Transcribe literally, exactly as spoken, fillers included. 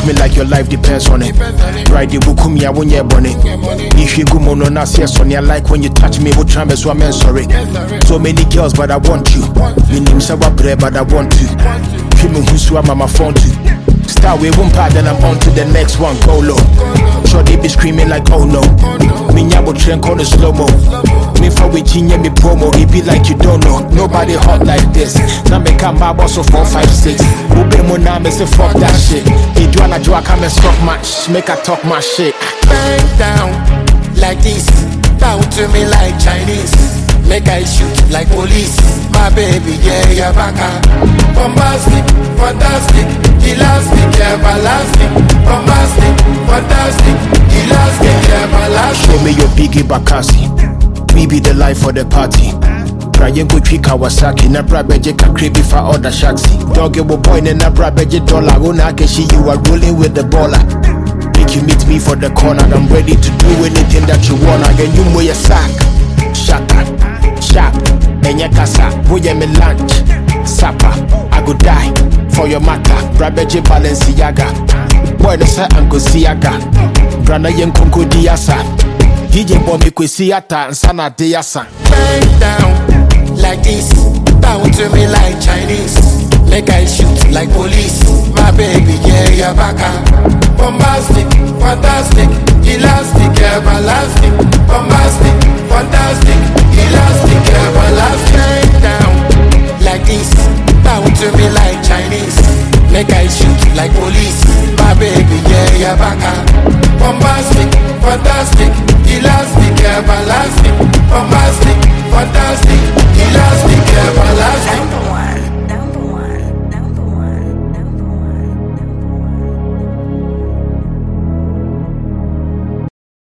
me like your life depends on it. Ride the bukumi, I won't get bonnet. If you go mono, not yes on. I like when you touch me, what time is so I'm sorry. So many girls, but I want you. Me name Sawa bread, but I want to. Keep me who's I'm on my phone to. Start with one part, then I'm on to the next one. Go low. Sure they be screaming like oh no. Me nyabo train on the slow mo. Me for we chinye me promo. It be like you don't know. Nobody hot like this. Now me come my boss of four five six. Ube mo na me say fuck that shit. You do wanna do I come and stop my sh- make I talk my shit. Bang down like this. Bow to me like Chinese. Make I shoot like police. My baby, yeah, yeah, baka. Bombastic, fantastic, elastic, everlasting. Bombastic, fantastic, elastic, everlasting. Show me your biggie bakasi. We be the life for the party. Brian go trick Kawasaki. Na brabeje kakri before other shaxi. Doggy will point in a brabeje dollar. Una keshi, you are rolling with the baller. Make you meet me for the corner. I'm ready to do anything that you wanna. Then you know your sack. Shaka, sharp, enya kasa, boye me lunch. Sapa, I go die for your matter. Brabeje Balenciaga. Boy, the sa Uncle Siaga. Brana yen konko diasa. D J boy me kwe siata, sana diasa. Bang down like this. Bow to me like Chinese. Make I shoot like police. My baby, yeah, yeah, baka. Bombastic, fantastic, elastic, everlasting. Bombastic, fantastic, elastic, everlasting. Bang down like this. Bow to me like Chinese. Make I shoot like police. My baby, yeah, yeah, baka. Bombastic, fantastic.